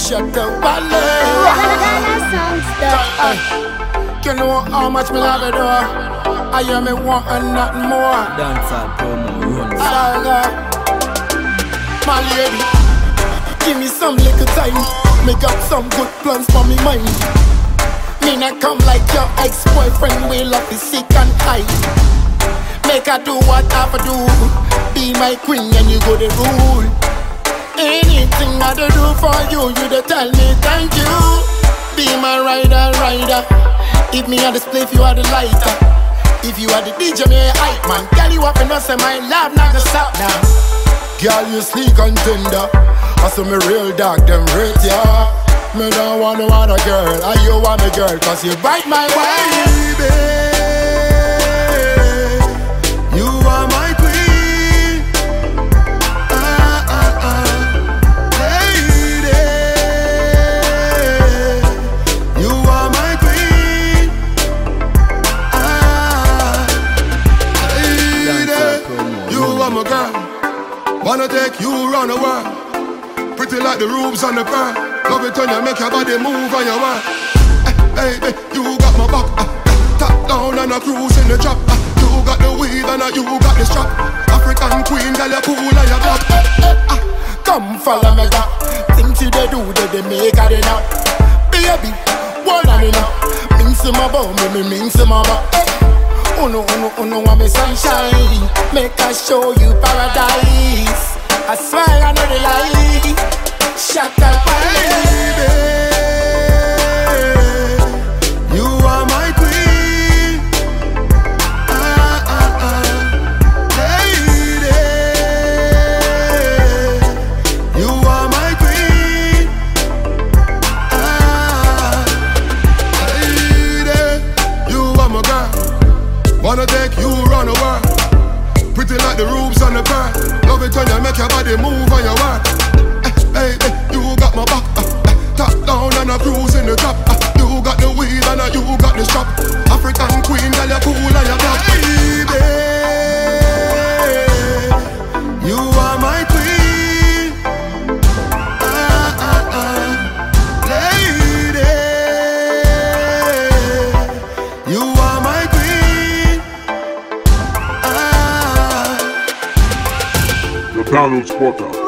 shut the valley. You know how much me love it, though. I hear me want and nothing more. Dancehall promo runs. Saga, my lady, give me some little time. Make up some good plans for me mind. Me not come like your ex-boyfriend. We love the sick and high. Make her do what I have to do. Be my queen and you go the rule. Anything I do for you, you do tell me thank you. Be my rider, rider. If me a display, if you are the lighter. If you are the DJ, me a hype man. Girl, you up and I say my love not gonna stop now. Girl, you sleek and tender. I saw me real dog, them rate ya. Me don't want no other girl, and you want me girl, cause you bright my baby. You are my queen. Lady. You are my queen. Lady. You are my girl. Wanna take you round the world. Pretty like the roofs on the pearl. Love it when you make your body move on your work. Baby, you got my back. Top down and a cruise in the trap. You got the weed and you got the strap. African queen, girl, you cool and you black. Come follow me, girl. Things you they do, they make it enough. Baby, one and enough. Mince my bow, me mince my bow. Uno, want me sunshine. Make I show you paradise. I swear I know the lie. Shut up, baby. You are my queen. Lady. You are my queen. Lady. You are my girl. Wanna take you round the world. Pretty like the roofs on the pearl. Love it when you make your body move on your work. Baby, you got my back. Top down and a cruise in the top. You got the weed and you got the strap. African queen, girl, you cool and you black. Baby, you are my queen. Lady, you are my queen. The Download Spotter.